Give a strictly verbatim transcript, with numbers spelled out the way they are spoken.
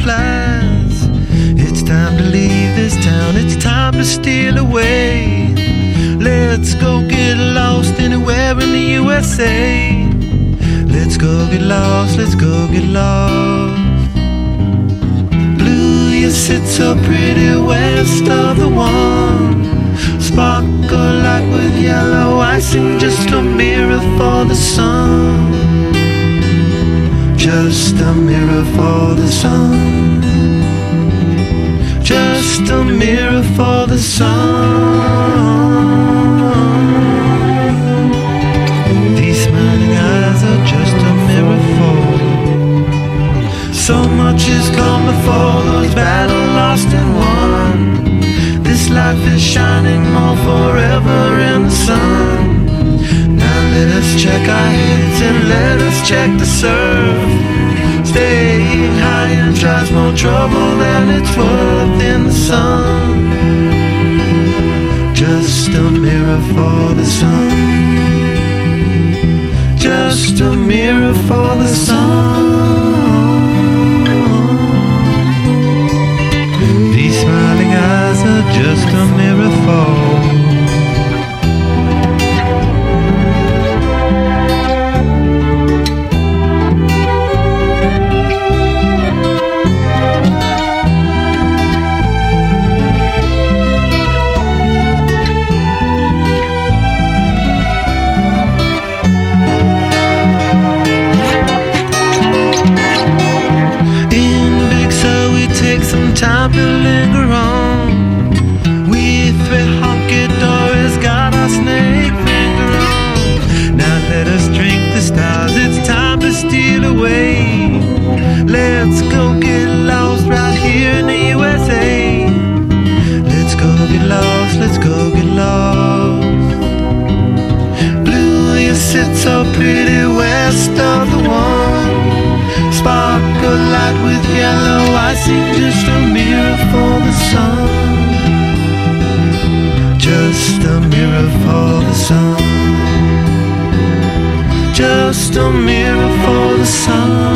flies. It's time to leave this town, it's time to steal away. Let's go get lost anywhere in the U S A. Let's go get lost, let's go get lost. Blue, you sit so pretty west of the one. Sparkle like with yellow icing, just a mirror for the sun. Just a mirror for the sun. Just a mirror for the sun. These smiling eyes are just a mirror for. So much has come before, those battles lost and won. This life is shining more forever in the sun. Now let us check our heads and let us check the surf. Staying high and tries more trouble than it's worth in the sun. Just a mirror for the sun. Just a mirror for the sun. These smiling eyes are just a mirror for. Time to linger on. We three honky dories got our snake finger on. Now let us drink the stars, it's time to steal away. Let's go get lost right here in the U S A. Let's go get lost, let's go get lost. Blue, you sit so pretty west of the one. Sparkle light with yellow icing, just a mirror for the sun. Just a mirror for the sun. Just a mirror for the sun.